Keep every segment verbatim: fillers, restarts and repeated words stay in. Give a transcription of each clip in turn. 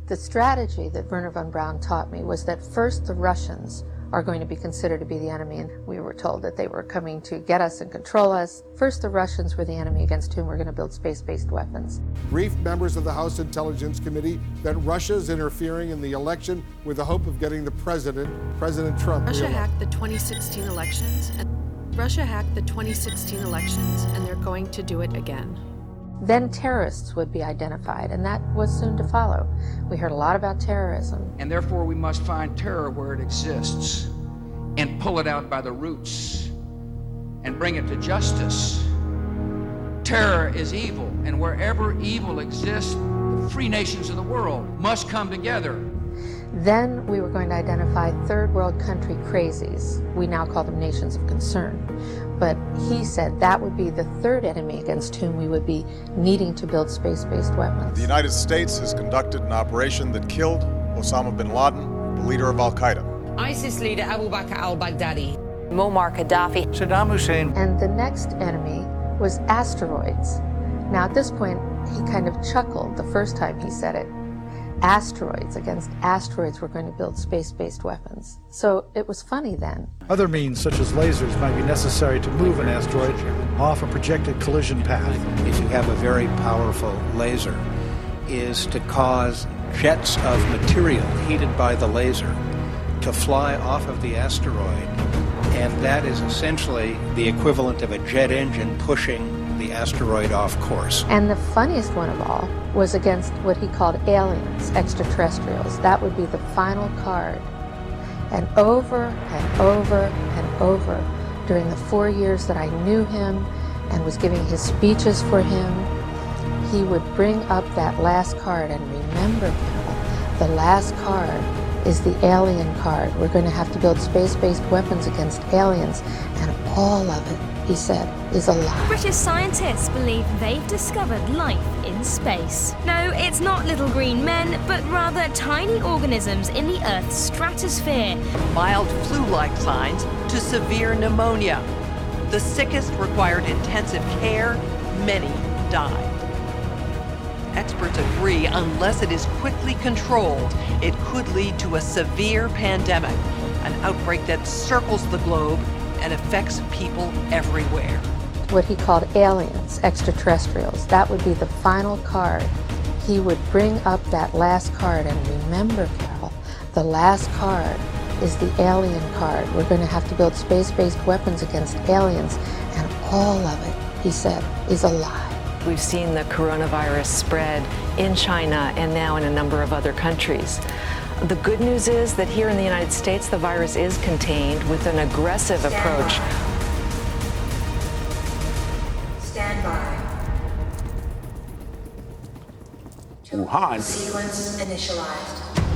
The strategy that Wernher von Braun taught me was that first the Russians are going to be considered to be the enemy, and we were told that they were coming to get us and control us. First, the Russians were the enemy against whom we're going to build space-based weapons. Briefed members of the House Intelligence Committee that Russia's interfering in the election with the hope of getting the president, President Trump. Russia reelected. hacked the twenty sixteen elections, and Russia hacked the twenty sixteen elections, and they're going to do it again. Then terrorists would be identified, and that was soon to follow. We heard a lot about terrorism. And therefore we must find terror where it exists and pull it out by the roots and bring it to justice. Terror is evil, and wherever evil exists, the free nations of the world must come together. Then we were going to identify third world country crazies. We now call them nations of concern. But he said that would be the third enemy against whom we would be needing to build space-based weapons. The United States has conducted an operation that killed Osama bin Laden, the leader of Al-Qaeda. ISIS leader Abu Bakr al-Baghdadi. Muammar Gaddafi. Saddam Hussein. And the next enemy was asteroids. Now at this point, he kind of chuckled the first time he said it. Asteroids, against asteroids, we're going to build space-based weapons. So it was funny then. Other means, such as lasers, might be necessary to move an asteroid off a projected collision path. If you have a very powerful laser, is to cause jets of material heated by the laser to fly off of the asteroid, and that is essentially the equivalent of a jet engine pushing the asteroid off course. And the funniest one of all was against what he called aliens, extraterrestrials. That would be the final card. And over and over and over during the four years that I knew him and was giving his speeches for him, he would bring up that last card. And remember, people, the last card is the alien card. We're going to have to build space-based weapons against aliens, and all of it, he said, is a lie. British scientists believe they've discovered life in space. No, it's not little green men, but rather tiny organisms in the Earth's stratosphere. Mild flu-like signs to severe pneumonia. The sickest required intensive care, many died. Experts agree unless it is quickly controlled, it could lead to a severe pandemic, an outbreak that circles the globe and affects people everywhere. What he called aliens, extraterrestrials, that would be the final card. He would bring up that last card, and remember, Carol, the last card is the alien card. We're going to have to build space-based weapons against aliens, and all of it, he said, is a lie. We've seen the coronavirus spread in China and now in a number of other countries. The good news is that here in the United States, the virus is contained with an aggressive Stand approach. By. Stand by. Wuhan. Sequence initialized.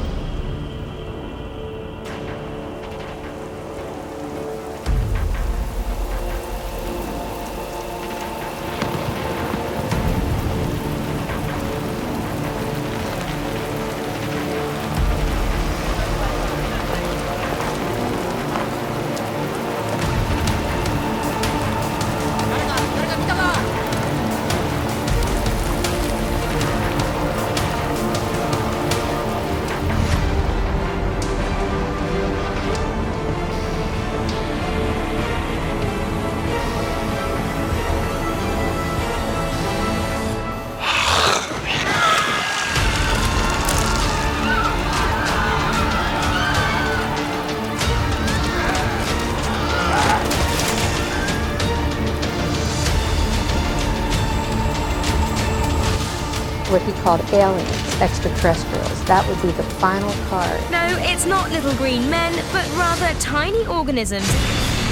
What he called aliens, extraterrestrials, that would be the final card. No, it's not little green men, but rather tiny organisms.